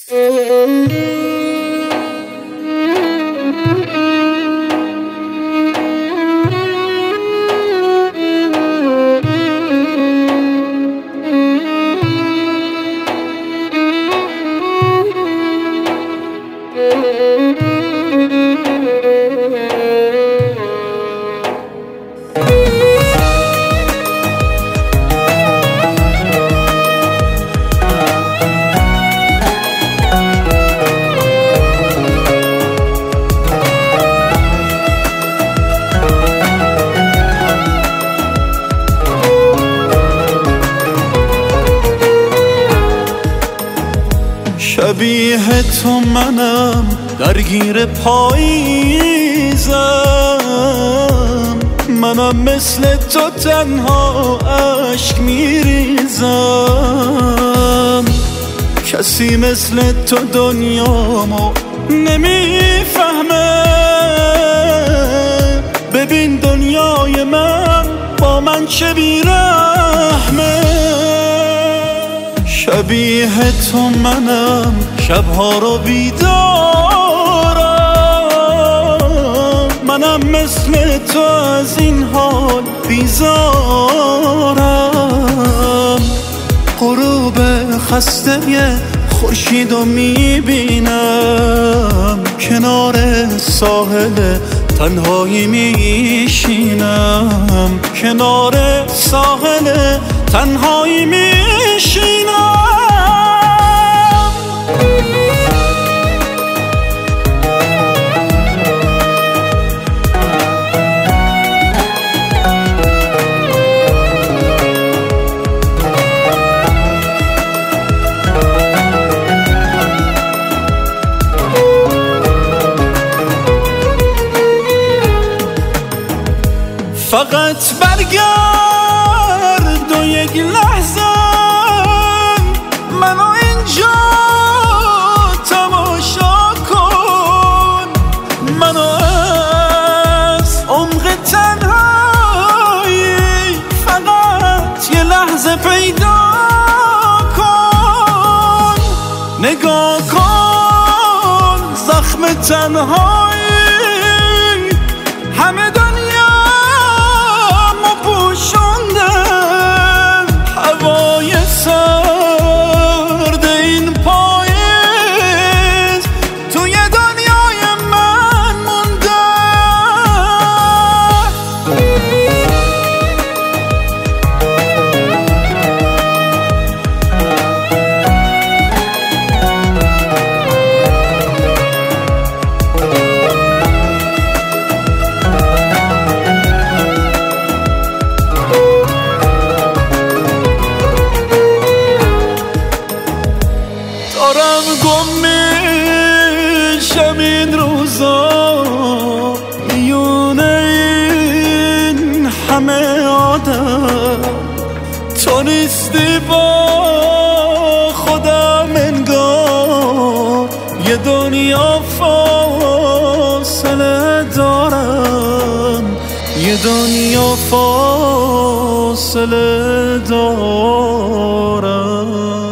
شبیه تو منم درگیر پاییزم، منم مثل تو تنها اشک میریزم. کسی مثل تو دنیامو نمیفهمه، ببین دنیای من با من چه بیرحمه. شبیه تو منم شبها رو بیدارم، منم مثل تو از این حال بیزارم. غروب خسته خورشید رو میبینم، کنار ساحل تنهایی میشینم، کنار ساحل تنهایی میشینم. فقط برگرد و یک لحظه منو اینجا تماشا کن، منو از عمق تنهایی فقط یه لحظه پیدا کن. نگاه کن زخم تنهایی همه هوای سرد این پاییز توی دنیای من مونده. دارم گم میشم این روزا میونه این همه آدم، تو نیستی با خودم انگار یه دنیا فاصله دارم، یه دنیا فاصله دارم.